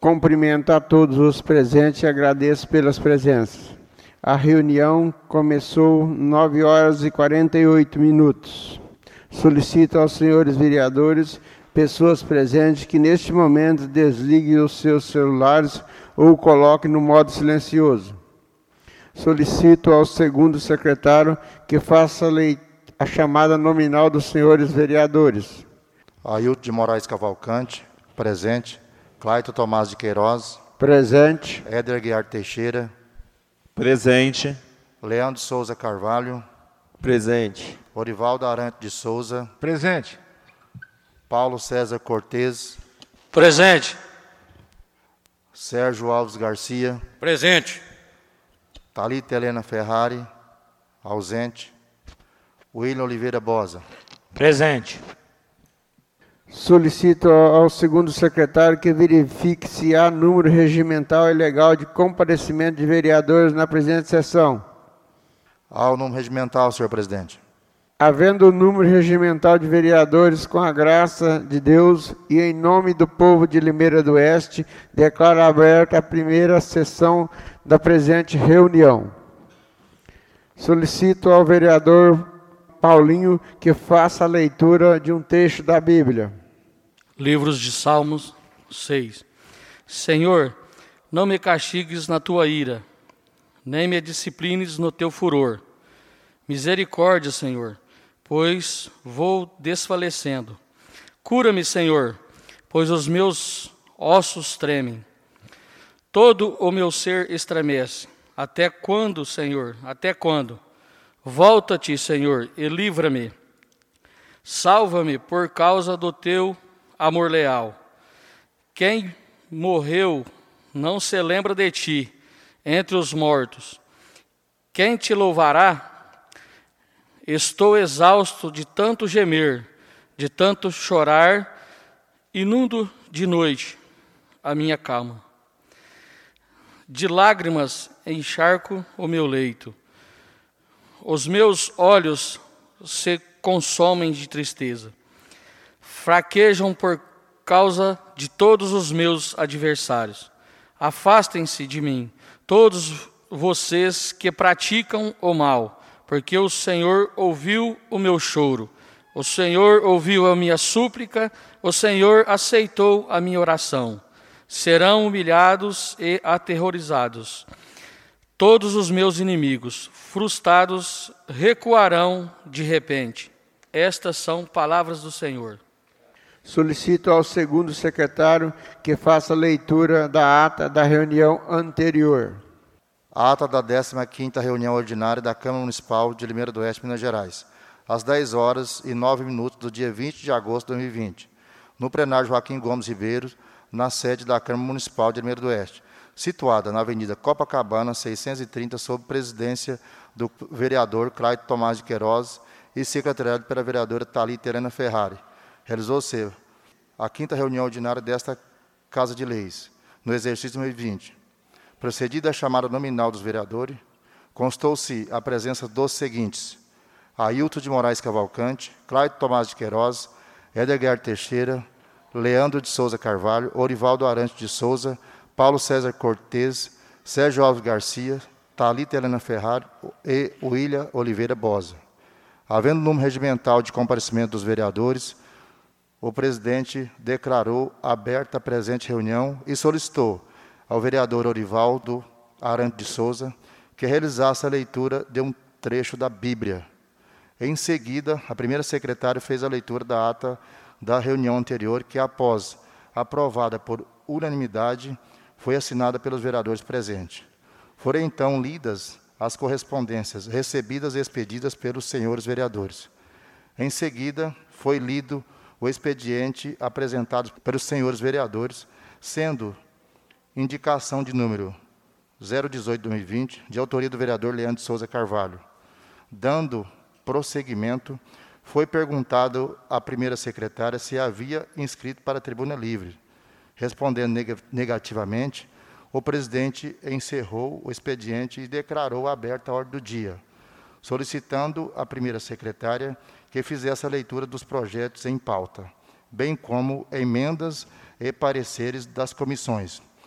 Cumprimento a todos os presentes e agradeço pelas presenças. A reunião começou 9h48. Solicito aos senhores vereadores, pessoas presentes, que neste momento desliguem os seus celulares ou coloquem no modo silencioso. Solicito ao segundo secretário que faça a chamada nominal dos senhores vereadores. Ailton de Moraes Cavalcante, presente. Clayton Tomás de Queiroz. Presente. Éder Guiar Teixeira. Presente. Leandro Souza Carvalho. Presente. Orivaldo Arantes de Souza. Presente. Paulo César Cortez. Presente. Sérgio Alves Garcia. Presente. Thalita Helena Ferrari. Ausente. William Oliveira Bosa. Presente. Solicito ao segundo secretário que verifique se há número regimental e legal de comparecimento de vereadores na presente sessão. Há o número regimental, senhor presidente. Havendo o número regimental de vereadores, com a graça de Deus e em nome do povo de Limeira do Oeste, declaro aberta a primeira sessão da presente reunião. Solicito ao vereador Paulinho que faça a leitura de um texto da Bíblia. Livros de Salmos 6. Senhor, não me castigues na tua ira, nem me disciplines no teu furor. Misericórdia, Senhor, pois vou desfalecendo. Cura-me, Senhor, pois os meus ossos tremem. Todo o meu ser estremece. Até quando, Senhor? Até quando? Volta-te, Senhor, e livra-me. Salva-me por causa do teu amor leal. Quem morreu não se lembra de ti entre os mortos. Quem te louvará? Estou exausto de tanto gemer, de tanto chorar, inundo de noite a minha cama. De lágrimas encharco o meu leito. Os meus olhos se consomem de tristeza. Fraquejam por causa de todos os meus adversários. Afastem-se de mim, todos vocês que praticam o mal, porque o Senhor ouviu o meu choro. O Senhor ouviu a minha súplica, o Senhor aceitou a minha oração. Serão humilhados e aterrorizados. Todos os meus inimigos, frustrados, recuarão de repente. Estas são palavras do Senhor. Solicito ao segundo secretário que faça a leitura da ata da reunião anterior. A ata da 15ª reunião ordinária da Câmara Municipal de Limeira do Oeste, Minas Gerais, às 10h09 do dia 20 de agosto de 2020, no plenário Joaquim Gomes Ribeiro, na sede da Câmara Municipal de Limeira do Oeste, situada na Avenida Copacabana, 630, sob presidência do vereador Clayton Tomás de Queiroz e secretariado pela vereadora Thalita Helena Ferrari. Realizou-se a 5ª reunião ordinária desta Casa de Leis, no exercício 2020. Procedida a chamada nominal dos vereadores, constou-se a presença dos seguintes: Ailton de Moraes Cavalcante, Clayton Tomás de Queiroz, Éder Guiar Teixeira, Leandro de Souza Carvalho, Orivaldo Arantes de Souza, Paulo César Cortez, Sérgio Alves Garcia, Thalita Helena Ferrari e William Oliveira Bosa. Havendo número regimental de comparecimento dos vereadores, o presidente declarou aberta a presente reunião e solicitou ao vereador Orivaldo Arantes de Souza que realizasse a leitura de um trecho da Bíblia. Em seguida, a primeira secretária fez a leitura da ata da reunião anterior, que, após aprovada por unanimidade, foi assinada pelos vereadores presentes. Foram então lidas as correspondências recebidas e expedidas pelos senhores vereadores. Em seguida, foi lido o expediente apresentado pelos senhores vereadores, sendo indicação de número 018/2020, de autoria do vereador Leandro de Souza Carvalho. Dando prosseguimento, foi perguntado à primeira secretária se havia inscrito para a tribuna livre. Respondendo negativamente, o presidente encerrou o expediente e declarou aberta a ordem do dia, solicitando à primeira secretária que fizesse a leitura dos projetos em pauta, bem como emendas e pareceres das comissões,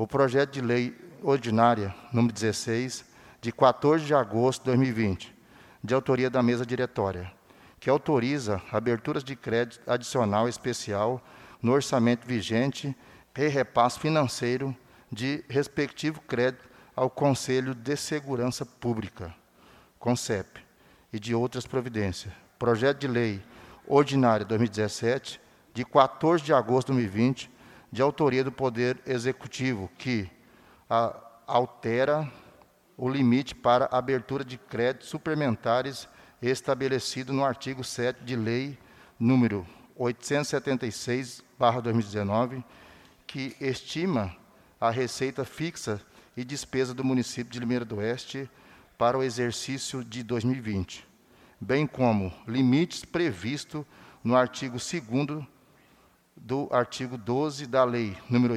o projeto de lei ordinária, número 16, de 14 de agosto de 2020, de autoria da mesa diretória, que autoriza aberturas de crédito adicional especial no orçamento vigente e repasse financeiro de respectivo crédito ao Conselho de Segurança Pública, CONSEP, e de outras providências. Projeto de lei ordinária 2017, de 14 de agosto de 2020, de autoria do Poder Executivo, que altera o limite para abertura de créditos suplementares estabelecido no artigo 7 de lei número 876/2019, que estima a receita fixa e despesa do município de Limeira do Oeste para o exercício de 2020, bem como limites previstos no artigo 2º do artigo 12 da lei número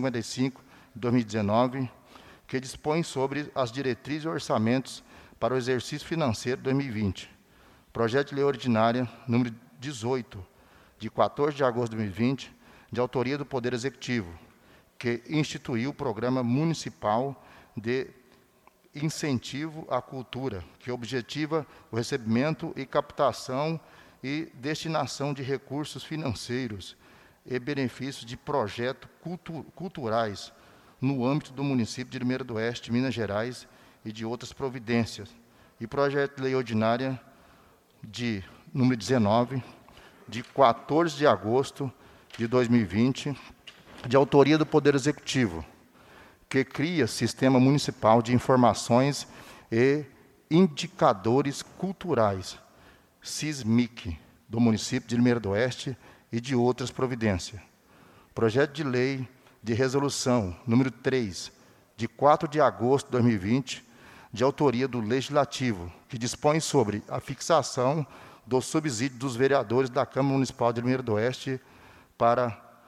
855/2019, que dispõe sobre as diretrizes e orçamentos para o exercício financeiro de 2020. Projeto de lei ordinária número 18, de 14 de agosto de 2020, de autoria do Poder Executivo, que instituiu o Programa Municipal de Incentivo à Cultura, que objetiva o recebimento e captação e destinação de recursos financeiros e benefícios de projetos culturais no âmbito do município de Limeira do Oeste, Minas Gerais, e de outras providências. E projeto de lei ordinária de número 19, de 14 de agosto de 2020, de autoria do Poder Executivo, que cria Sistema Municipal de Informações e Indicadores Culturais, SISMIC, do município de Limeira do Oeste, e de outras providências. Projeto de lei de resolução número 3, de 4 de agosto de 2020, de autoria do Legislativo, que dispõe sobre a fixação do subsídio dos vereadores da Câmara Municipal de Limeira do Oeste para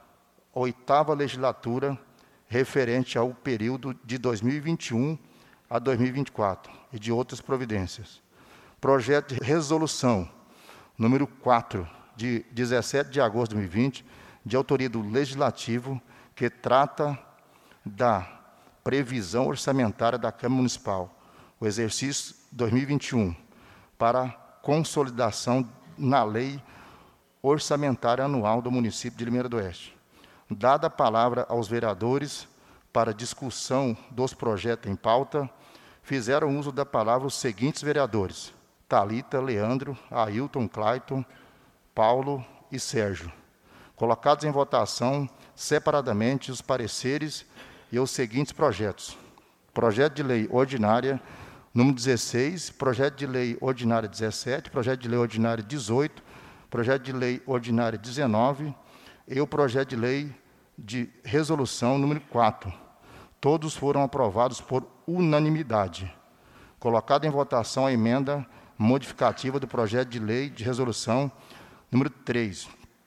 a 8ª legislatura, referente ao período de 2021 a 2024, e de outras providências. Projeto de resolução número 4, de 17 de agosto de 2020, de autoria do Legislativo, que trata da previsão orçamentária da Câmara Municipal, o exercício 2021, para consolidação na Lei Orçamentária Anual do município de Limeira do Oeste. Dada a palavra aos vereadores para discussão dos projetos em pauta, fizeram uso da palavra os seguintes vereadores: Thalita, Leandro, Ailton, Clayton, Paulo e Sérgio. Colocados em votação separadamente os pareceres e os seguintes projetos: projeto de lei ordinária número 16, projeto de lei ordinária 17, projeto de lei ordinária 18, projeto de lei ordinária 19 e o projeto de lei de resolução número 4. Todos foram aprovados por unanimidade. Colocada em votação a emenda modificativa do projeto de lei de resolução número 3.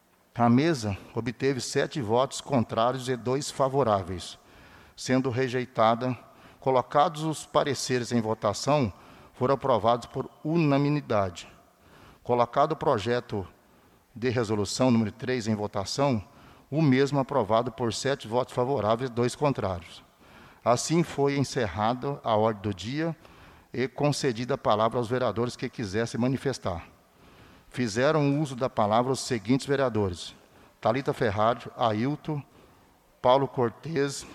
A mesa obteve 7 votos contrários e 2 favoráveis. Sendo rejeitada, colocados os pareceres em votação, foram aprovados por unanimidade. Colocado o projeto de resolução número 3 em votação, o mesmo aprovado por 7 votos favoráveis e 2 contrários. Assim foi encerrada a ordem do dia e concedida a palavra aos vereadores que quisessem manifestar. Fizeram uso da palavra os seguintes vereadores: Thalita Ferrari, Ailton, Paulo Cortez.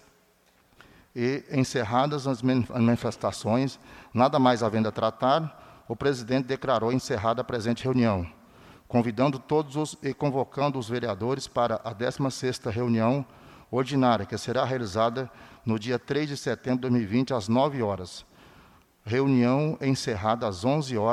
E, encerradas as manifestações, nada mais havendo a tratar, o presidente declarou encerrada a presente reunião, convidando todos e convocando os vereadores para a 16ª reunião ordinária, que será realizada no dia 3 de setembro de 2020, às 9 horas. Reunião encerrada às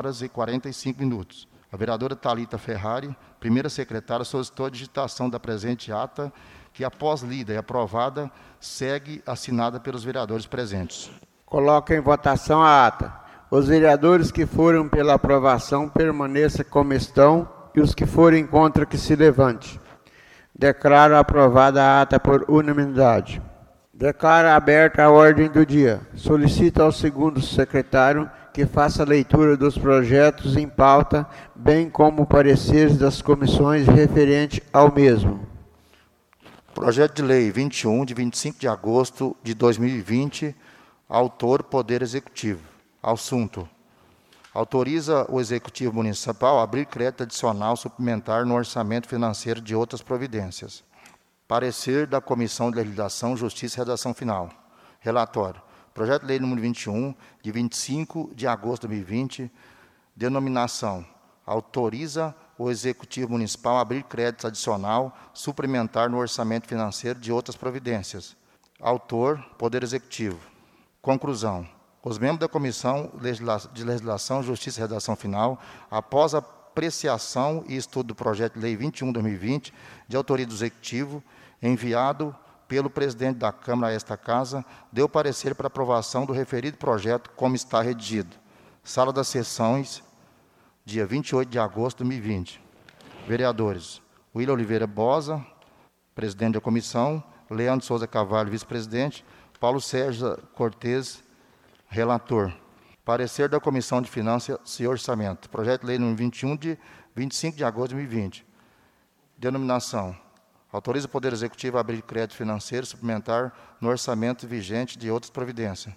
11h45. A vereadora Thalita Ferrari, primeira secretária, solicitou a digitação da presente ata, que, após lida e aprovada, segue assinada pelos vereadores presentes. Coloco em votação a ata. Os vereadores que foram pela aprovação permaneçam como estão e os que forem contra que se levante. Declaro aprovada a ata por unanimidade. Declaro aberta a ordem do dia. Solicito ao segundo secretário que faça a leitura dos projetos em pauta, bem como pareceres das comissões referente ao mesmo. Projeto de Lei 21, de 25 de agosto de 2020, autor Poder Executivo. Assunto: autoriza o Executivo Municipal a abrir crédito adicional suplementar no orçamento financeiro de outras providências. Parecer da Comissão de Legislação, Justiça e Redação Final. Relatório. Projeto de Lei número 21, de 25 de agosto de 2020, denominação: autoriza o Executivo Municipal a abrir crédito adicional suplementar no orçamento financeiro de outras providências. Autor, Poder Executivo. Conclusão. Os membros da Comissão de Legislação, Justiça e Redação Final, após a apreciação e estudo do projeto de Lei 21/2020, de autoria do Executivo, enviado pelo presidente da Câmara a esta Casa, deu parecer para aprovação do referido projeto como está redigido. Sala das Sessões, dia 28 de agosto de 2020. Vereadores: William Oliveira Bosa, presidente da comissão; Leandro Souza Carvalho, vice-presidente; Paulo Sérgio Cortes, relator. Parecer da Comissão de Finanças e Orçamento. Projeto de Lei número 21, de 25 de agosto de 2020. Denominação: autoriza o Poder Executivo a abrir crédito financeiro suplementar no orçamento vigente de outras providências.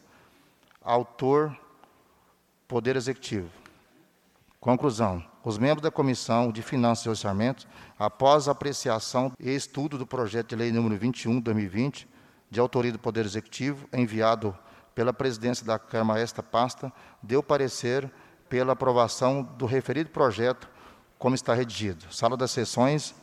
Autor, Poder Executivo. Conclusão. Os membros da Comissão de Finanças e Orçamento, após a apreciação e estudo do projeto de lei número 21, de 2020, de autoria do Poder Executivo, enviado pela presidência da Câmara a esta pasta, deu parecer pela aprovação do referido projeto como está redigido. Sala das Sessões,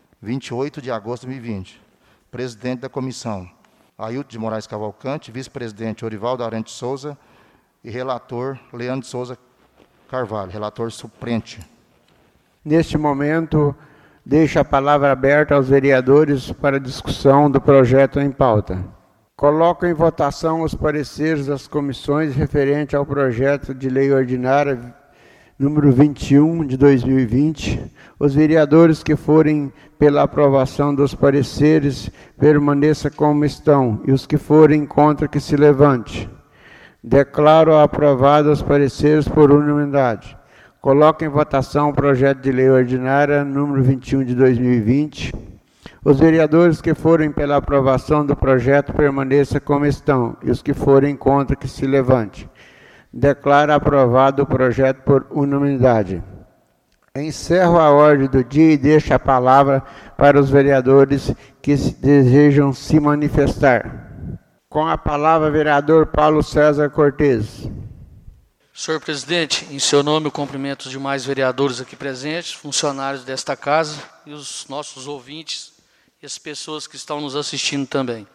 28 de agosto de 2020. Presidente da Comissão: Ailton de Moraes Cavalcante, vice-presidente Orivaldo Arantes Souza e relator Leandro Souza Carvalho, relator suplente. Neste momento, deixo a palavra aberta aos vereadores para discussão do projeto em pauta. Coloco em votação os pareceres das comissões referente ao projeto de lei ordinária número 21 de 2020. Os vereadores que forem pela aprovação dos pareceres permaneçam como estão, e os que forem contra que se levante. Declaro aprovado os pareceres por unanimidade. Coloco em votação o projeto de lei ordinária número 21 de 2020. Os vereadores que forem pela aprovação do projeto permaneçam como estão, e os que forem contra que se levante. Declaro aprovado o projeto por unanimidade. Encerro a ordem do dia e deixo a palavra para os vereadores que desejam se manifestar. Com a palavra, vereador Paulo César Cortes. Senhor presidente, em seu nome eu cumprimento os demais vereadores aqui presentes, funcionários desta casa e os nossos ouvintes e as pessoas que estão nos assistindo também.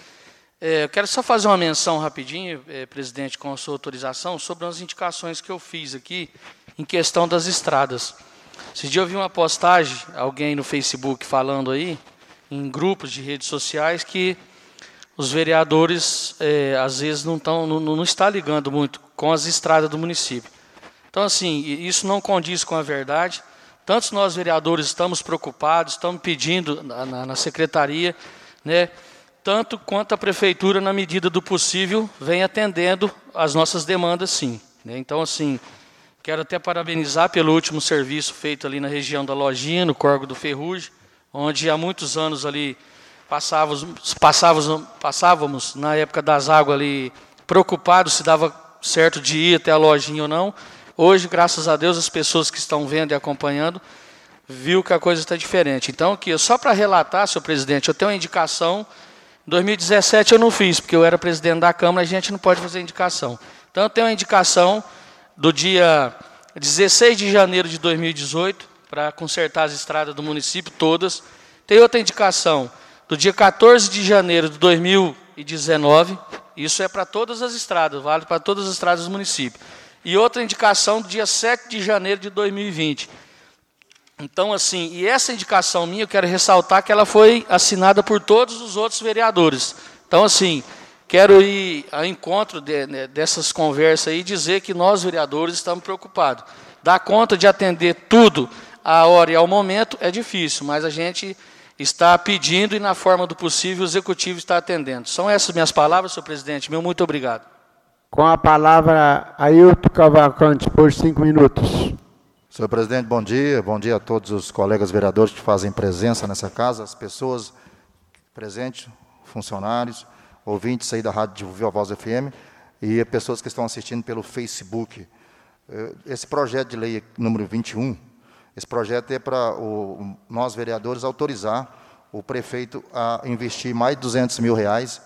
Eu quero só fazer uma menção rapidinho, presidente, com a sua autorização, sobre umas indicações que eu fiz aqui em questão das estradas. Esse dia eu vi uma postagem, alguém no Facebook falando aí, em grupos de redes sociais, que os vereadores, às vezes, não está ligando muito com as estradas do município. Então, assim, isso não condiz com a verdade. Tantos nós, vereadores, estamos preocupados, estamos pedindo na secretaria, né, tanto quanto a prefeitura, na medida do possível, vem atendendo as nossas demandas, sim. Né? Então, assim, quero até parabenizar pelo último serviço feito ali na região da Lojinha, no Córrego do Ferrugem, onde há muitos anos ali passávamos na época das águas ali, preocupados se dava certo de ir até a Lojinha ou não. Hoje, graças a Deus, as pessoas que estão vendo e acompanhando, viu que a coisa está diferente. Então, aqui, só para relatar, senhor presidente, eu tenho uma indicação. Em 2017 eu não fiz, porque eu era presidente da Câmara, a gente não pode fazer indicação. Então, eu tenho uma indicação do dia 16 de janeiro de 2018, para consertar as estradas do município todas. Tem outra indicação do dia 14 de janeiro de 2019, isso é para todas as estradas, vale para todas as estradas do município. E outra indicação do dia 7 de janeiro de 2020. Então, assim, e essa indicação minha, eu quero ressaltar que ela foi assinada por todos os outros vereadores. Então, assim, quero ir ao encontro dessas conversas aí e dizer que nós, vereadores, estamos preocupados. Dar conta de atender tudo à hora e ao momento é difícil, mas a gente está pedindo e, na forma do possível, o Executivo está atendendo. São essas minhas palavras, senhor presidente. Meu muito obrigado. Com a palavra, Ailton Cavalcante, por 5 minutos. Senhor presidente, bom dia. Bom dia a todos os colegas vereadores que fazem presença nessa casa, as pessoas presente, funcionários, ouvintes aí da Rádio Viva Voz FM e pessoas que estão assistindo pelo Facebook. Esse projeto de lei número 21, esse projeto é para nós, vereadores, autorizar o prefeito a investir mais de R$200 mil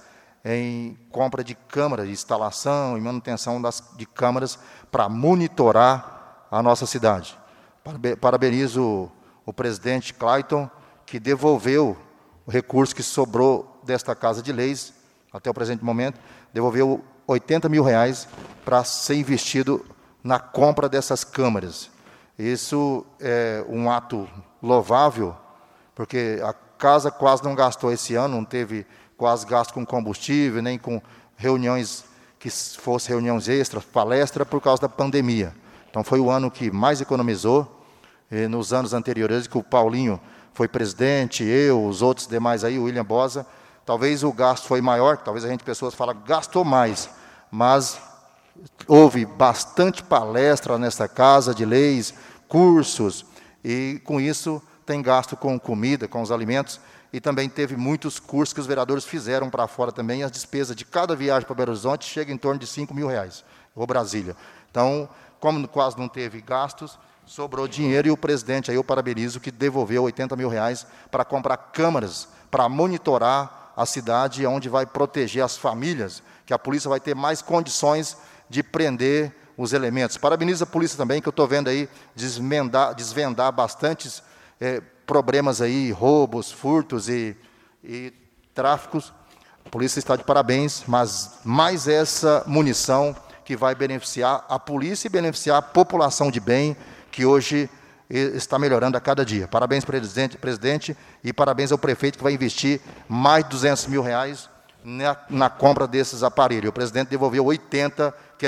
em compra de câmaras, instalação e manutenção de câmaras para monitorar a nossa cidade. Parabenizo o presidente Clayton, que devolveu o recurso que sobrou desta Casa de Leis, até o presente momento, devolveu R$80 mil para ser investido na compra dessas câmaras. Isso é um ato louvável, porque a casa quase não gastou esse ano, não teve quase gasto com combustível, nem com reuniões que fossem reuniões extras, palestra, por causa da pandemia. Então, foi o ano que mais economizou. Nos anos anteriores, que o Paulinho foi presidente, eu, os outros demais aí, o William Bosa, talvez o gasto foi maior, talvez pessoas falam gastou mais, mas houve bastante palestra nessa Casa de Leis, cursos, e com isso tem gasto com comida, com os alimentos, e também teve muitos cursos que os vereadores fizeram para fora também, e as despesas de cada viagem para Belo Horizonte chega em torno de R$5 mil, ou Brasília. Então, como quase não teve gastos, sobrou dinheiro, e o presidente, aí eu parabenizo, que devolveu R$80 mil para comprar câmaras, para monitorar a cidade, onde vai proteger as famílias, que a polícia vai ter mais condições de prender os elementos. Parabenizo a polícia também, que eu estou vendo aí desvendar bastantes problemas aí, roubos, furtos e tráficos. A polícia está de parabéns, mas mais essa munição que vai beneficiar a polícia e beneficiar a população de bem, que hoje está melhorando a cada dia. Parabéns, presidente, e parabéns ao prefeito, que vai investir mais de R$200 mil na compra desses aparelhos. O presidente devolveu 80, que é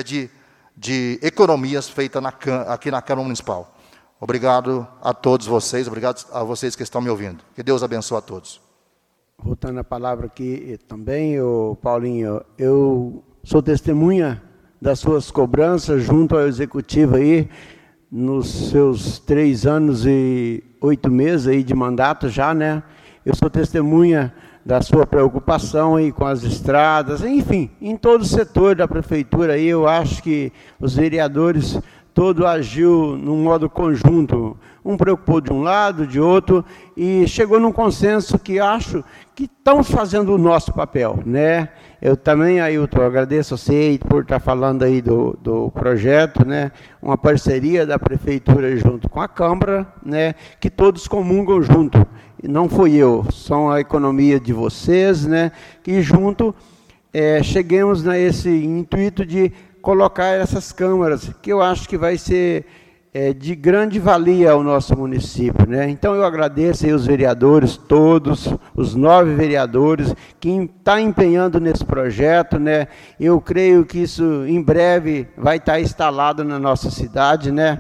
de economias feitas aqui na Câmara Municipal. Obrigado a todos vocês, obrigado a vocês que estão me ouvindo. Que Deus abençoe a todos. Voltando a palavra aqui também, Paulinho, eu sou testemunha das suas cobranças junto ao Executivo aí, nos seus 3 anos e 8 meses aí de mandato já, né? Eu sou testemunha da sua preocupação aí com as estradas, enfim, em todo o setor da prefeitura aí, eu acho que os vereadores todo agiu num modo conjunto, um preocupou de um lado, de outro, e chegou num consenso que acho que estamos fazendo o nosso papel, né? Eu também, Ailton, agradeço a você por estar falando aí do projeto, né? Uma parceria da prefeitura junto com a Câmara, né? Que todos comungam junto. E não fui eu, são a economia de vocês, né? Que junto cheguemos nesse intuito de colocar essas câmaras, que eu acho que vai ser de grande valia ao nosso município, né? Então, eu agradeço aí os vereadores, todos, os 9 vereadores, que estão empenhando nesse projeto, né? Eu creio que isso, em breve, vai estar instalado na nossa cidade, né?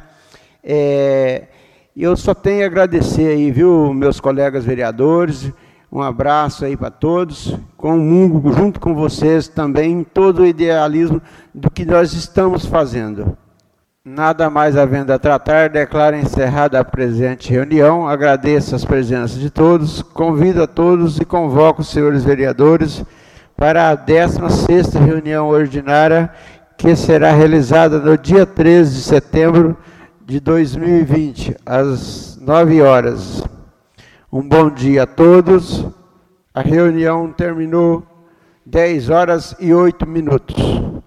Eu só tenho a agradecer aí, viu, meus colegas vereadores, um abraço aí para todos, comungo junto com vocês também todo o idealismo do que nós estamos fazendo. Nada mais havendo a tratar, declaro encerrada a presente reunião, agradeço as presenças de todos, convido a todos e convoco os senhores vereadores para a 16ª reunião ordinária, que será realizada no dia 13 de setembro de 2020, às 9 horas. Um bom dia a todos. A reunião terminou 10 horas e 8 minutos.